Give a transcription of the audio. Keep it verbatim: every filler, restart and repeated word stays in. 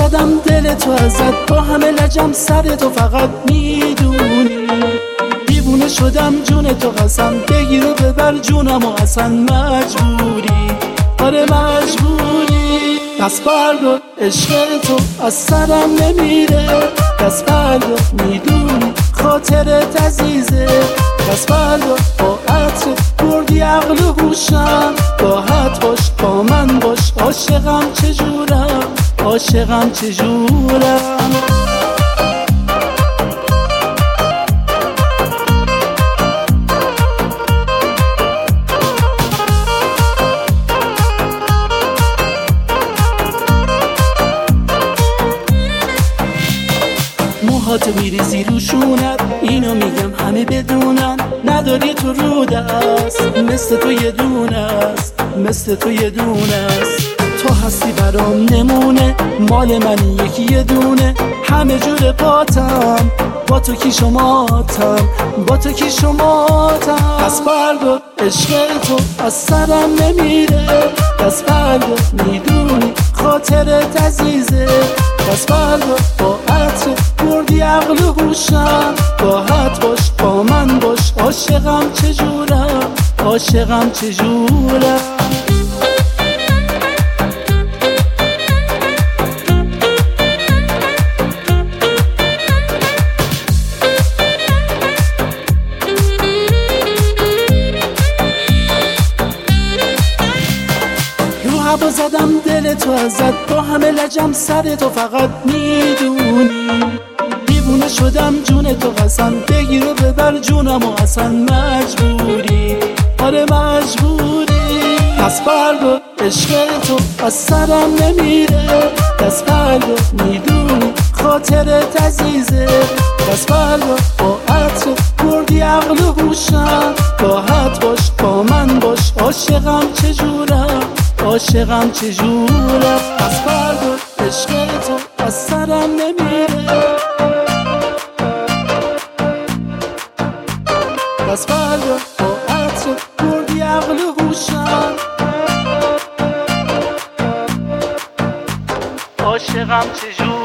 زدم دل تو ازت، با همه لجم سر تو فقط میدونی. دیوونه شدم جون تو قسم، بگیر و ببر جونم و اصلا مجبوری، آره مجبوری. پس بردار عشق تو از سرم نمیره، پس بردار میدونی خاطرت عزیزه. پس بردار با عطر بردی عقل و هوشم، راحت باش با من باش، عاشقم چجورم، عاشقم چجورم. موهاتو میریزی روشونت، اینو میگم همه بدونن، نداری تو رو دست، مثل تو یه دونه است، مثل تو یه دونه است. تو هستی برام نمونه، مال منی یکی یه دونه، همه جور پاتم، با تو کی شماتم، با تو کی شماتم. پس بردار عشق تو از سرم نمیره، پس بردار میدونی خاطرت عزیزه. پس بردار با عطر بردی عقل و هوشم، راحت باش با من باش، عاشقم چجورم، عاشقم چجورم. هوا زدم دل تو ازت، با همه لجم سر تو فقط میدونی. دیوونه شدم جون تو قسم، بگیر و ببر جونم و اصلا مجبوری، آره مجبوری. پس بردار عشق تو از سرم نمیره، پس بردار میدونی خاطرت عزیزه. پس بردار با عطر بردی عقل و هوشم، راحت باش با من باش، عاشقم چجورم، عاشقم چجورم. پس بردار عشق تو از سرم نمیره، پس بردار با عطر بردی عقل و هوشم، عاشقم چجورم.